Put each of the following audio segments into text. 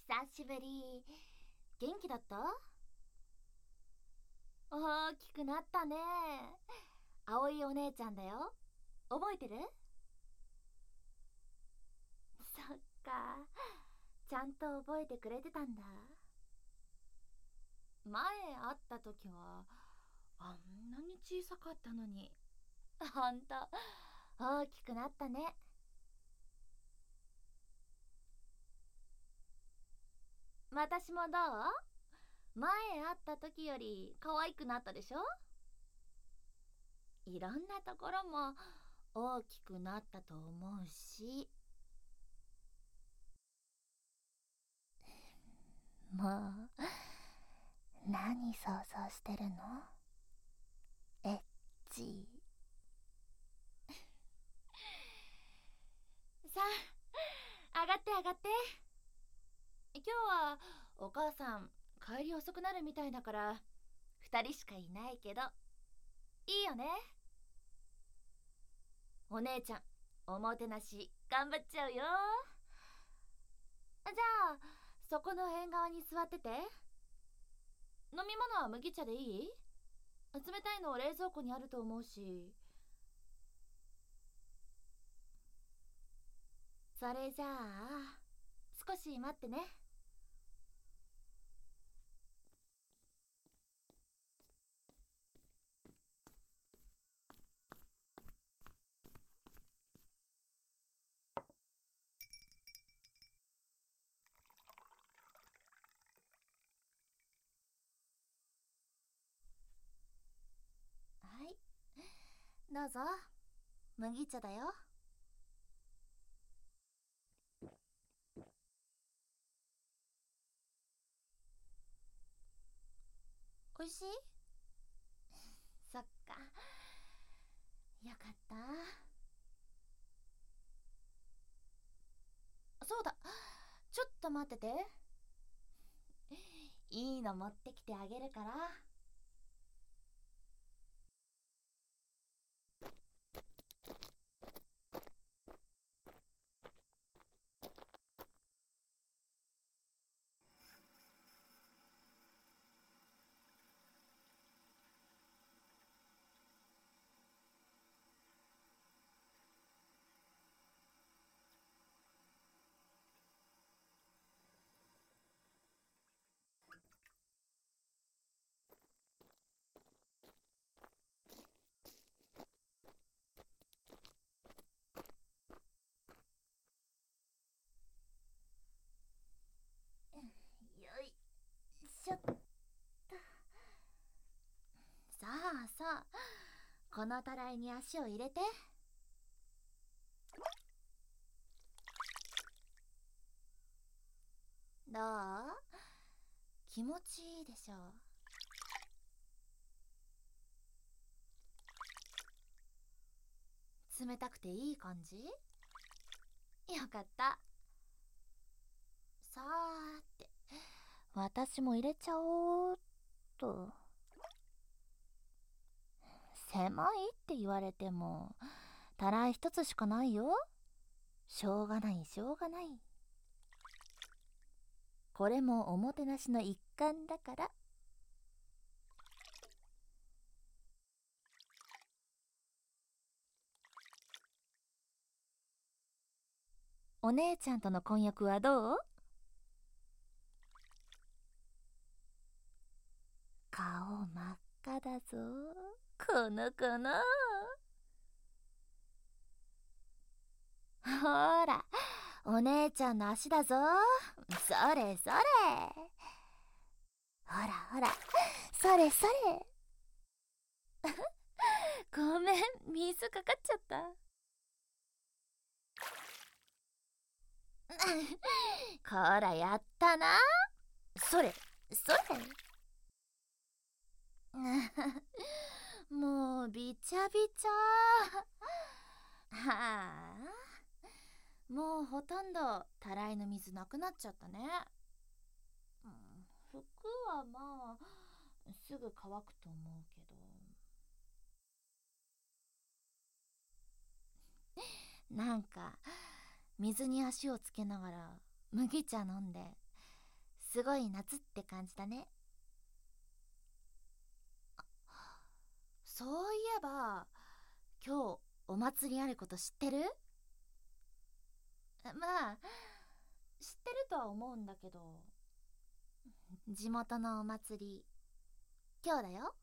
久しぶり。元気だった？大きくなったね。葵お姉ちゃんだよ。覚えてる？そっか。ちゃんと覚えてくれてたんだ。前会った時はあんなに小さかったのに。ほんと大きくなったね。私もどう？前会った時より可愛くなったでしょ？いろんなところも大きくなったと思うし。もう何想像してるの？エッチ。さあ、上がって上がって。今日はお母さん帰り遅くなるみたいだから2人しかいないけどいいよね。お姉ちゃんおもてなし頑張っちゃうよ。じゃあそこの縁側に座ってて。飲み物は麦茶でいい？冷たいの冷蔵庫にあると思うし。それじゃあ少し待ってね。はい、どうぞ。麦茶だよ。おいしい？そっか、よかった。そうだ、ちょっと待ってて。いいの持ってきてあげるから。よいしょっと。さあさあ、このたらいに足を入れて。どう？気持ちいいでしょう？冷たくていい感じ？よかった。さーて、私も入れちゃおうっと。狭いって言われてもたらい一つしかないよ。しょうがないしょうがない。これもおもてなしの一環だから。お姉ちゃんとの婚約はどう？顔真っ赤だぞこの子の。ほらお姉ちゃんの足だぞ。それそれ。ほらほら、それそれ。ごめん、水かかっちゃった。こらやったな。それそれ。もうびちゃびちゃ。はあ、もうほとんどたらいの水なくなっちゃったね。うん、服はまあすぐ乾くと思うけど。なんか水に足をつけながら麦茶飲んですごい夏って感じだね。そういえば今日お祭りあること知ってる？まあ知ってるとは思うんだけど、地元のお祭り今日だよ。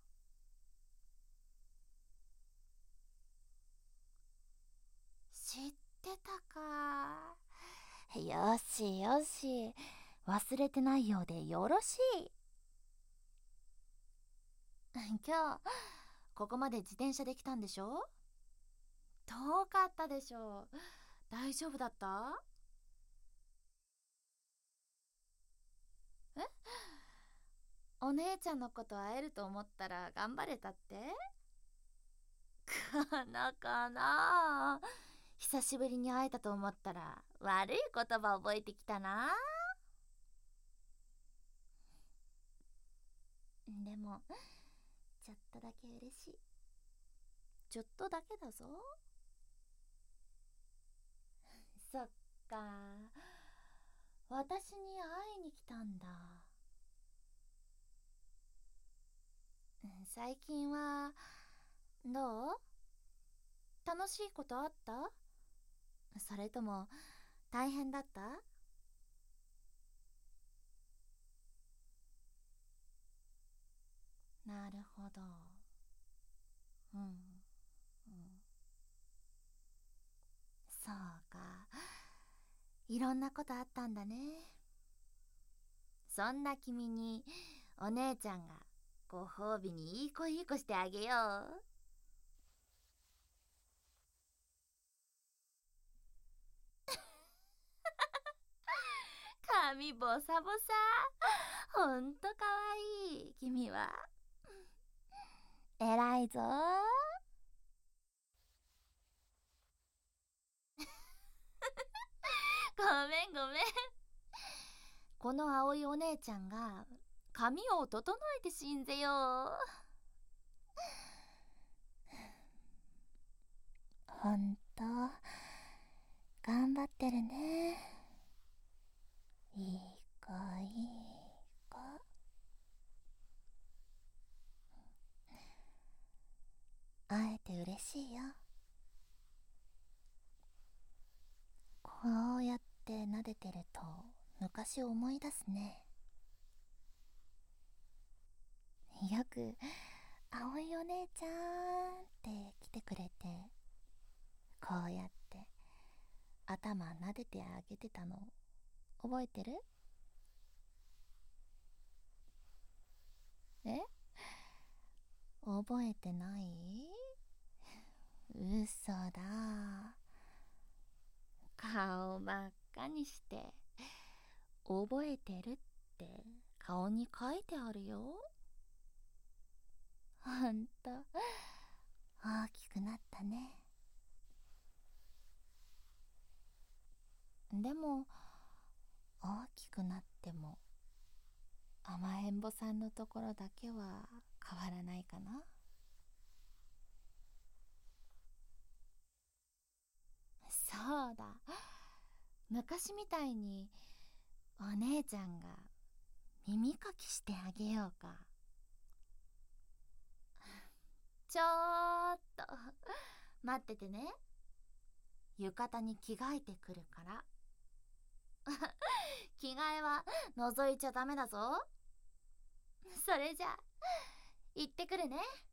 知ってたか。よしよし、忘れてないようでよろしい。今日ここまで自転車で来たんでしょ？遠かったでしょ。大丈夫だった？え、お姉ちゃんのこと会えると思ったら頑張れたって？かなかな。久しぶりに会えたと思ったら悪い言葉覚えてきたな。でもちょっとだけ嬉しい。ちょっとだけだぞ。そっか、私に会いに来たんだ。最近はどう？楽しいことあった？それとも大変だった？なるほど。うん、うん、そうか。いろんなことあったんだね。そんな君にお姉ちゃんがご褒美にいい子いい子してあげよう。髪ボサボサ。ほんとかわいい君は。偉いぞ。ごめんごめん。この葵お姉ちゃんが髪を整えてしんぜよう。ほんと頑張ってるね。いい子いい子。会えて嬉しいよ。こうやって撫でてると昔を思い出すね。よく葵お姉ちゃんって来てくれて、こうやって頭撫でてあげてたの覚えてる？え、覚えてない？嘘だ。顔真っ赤にして覚えてるって顔に書いてあるよ。ほんと大きくなったね。でも大きくなっても甘えん坊さんのところだけは変わらないかな。そうだ、昔みたいにお姉ちゃんが耳かきしてあげようか。ちょっと待っててね。浴衣に着替えてくるから。着替えは覗いちゃダメだぞ。それじゃ行ってくるね。